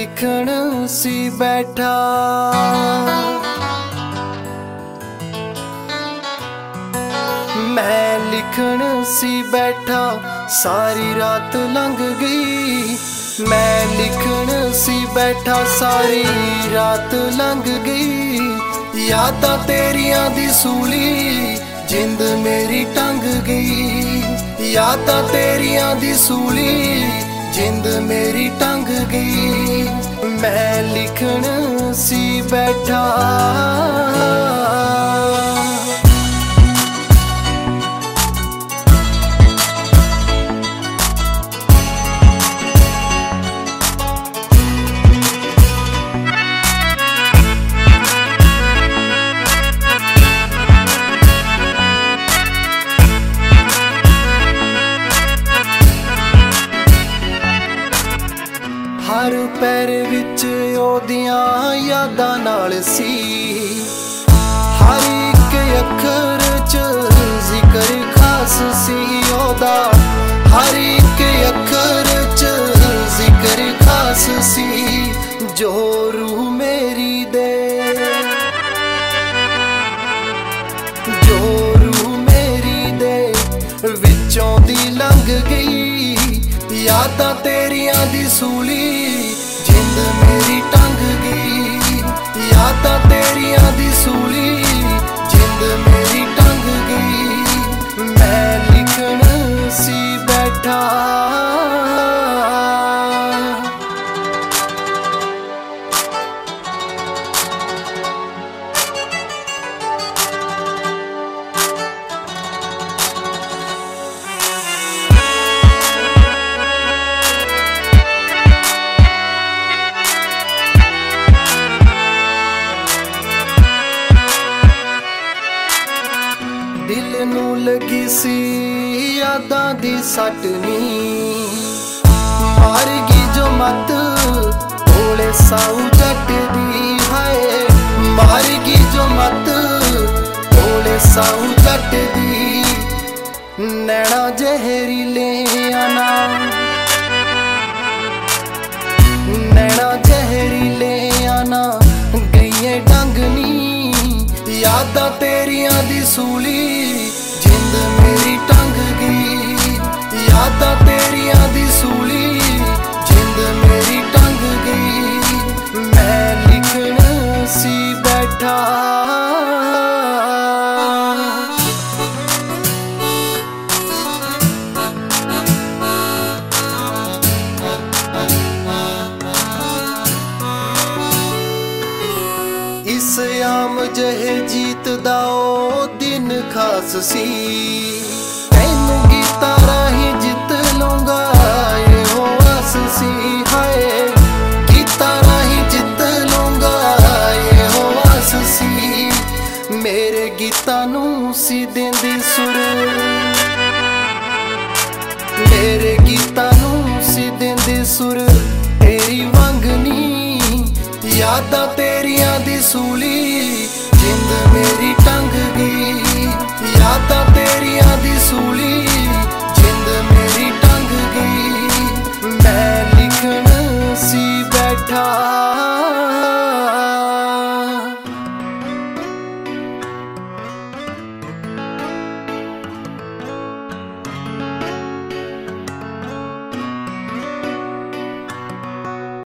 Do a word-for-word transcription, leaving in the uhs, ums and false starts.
लिखण सी बैठा मैं लिखण सी बैठा सारी रात लंघ गई। मैं लिखण सी बैठा सारी रात लंघ गई। यादां तेरियां दी सूली जिंद मेरी टंग गई। यादां तेरियां दी सूली जिंद मेरी टंग गई। मैं लिखण सी बैठा हर पैर विच ओदियां यादां नाल सी। हर एक अखर च जिक्र खास सी ओदा। हर एक अखर च जिक्र खास सी। जो रूह मेरी दे जो रूह मेरी दे विचों दी लंघ गई। यादां तेरियां दी सूली जिंद मेरी टंग गई। यादां तेरियां दी सूली जिंद मेरी टंग गई। मैं लिखण सी बैठा दिल नू लगी सी यादां दी सट नी। मार गई जो मत भोले साऊ जट दी। हाय मार गई जो मत भोले साऊ जट दी। नैना जहरीले आना नैना जहरीले आना गईए डंगनी। यादां तेरियां दी सूली जिंद मेरी टंग गई। यादां तेरियां दी सूली जिंद मेरी टंग गई। मैं लिखण सी बैठा इस आम जहे जीत दा ओ दिन खास सी। तैनू गीता राही जित लूंगा ये हो आस सी। हाय गीता राही जित लूंगा ये हो आस सी। मेरे गीता नू सी देंदी सुर मेरे गीता नू सी देंदी सुर तेरी वंगनी। यादां तेरियां दी सूली